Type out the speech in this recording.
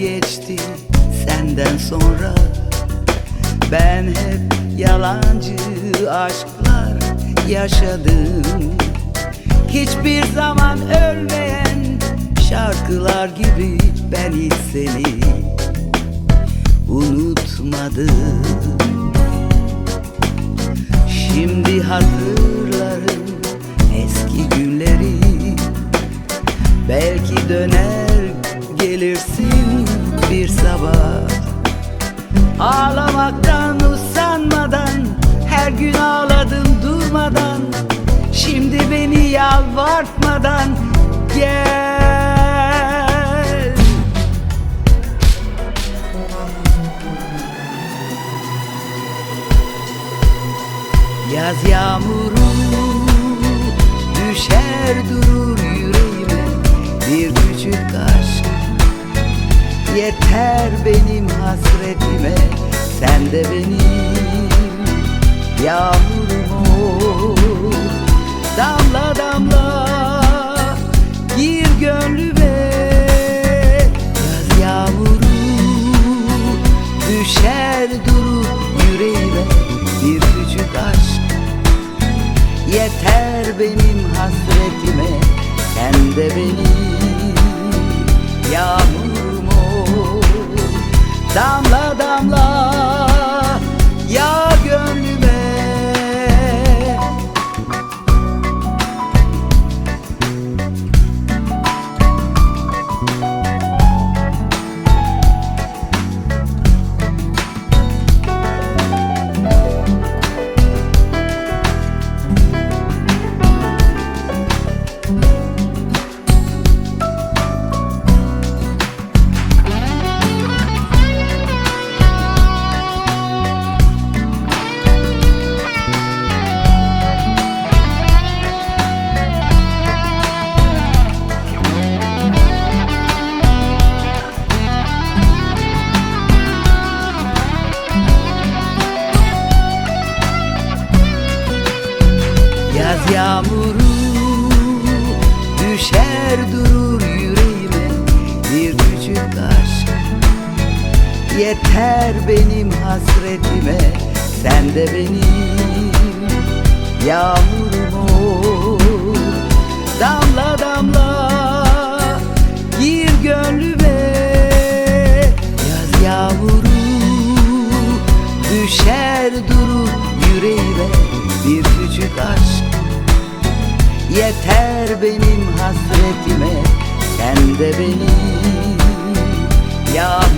geçti senden sonra. Ben hep yalancı aşklar yaşadım. Hiçbir zaman ölmeyen şarkılar gibi ben hiç seni unutmadım. Şimdi hatırlarım eski günleri. Belki döner gelirsin bir sabah. Ağlamaktan usanmadan her gün ağladım durmadan. Şimdi beni yalvartmadan gel. Yaz yağmuru düşer durur yüreğime. Bir küçük aşk yeter benim hasretime. Sen de benim yağmurum ol. Damla damla gir gönlüme. Yaz yağmuru düşer durur yüreğime. Bir küçük aşk yeter benim hasretime. Sen de benim yağmurum ol. Damla damla yağ gönlüme. Yaz yağmuru düşer durur yüreğime. Bir küçük aşk yeter benim hasretime. Sen de benim yağmurum ol. Damla damla gir gönlüme. Yaz yağmuru düşer durur yüreğime. Bir küçük aşk yeter benim hasretime. Sen de benim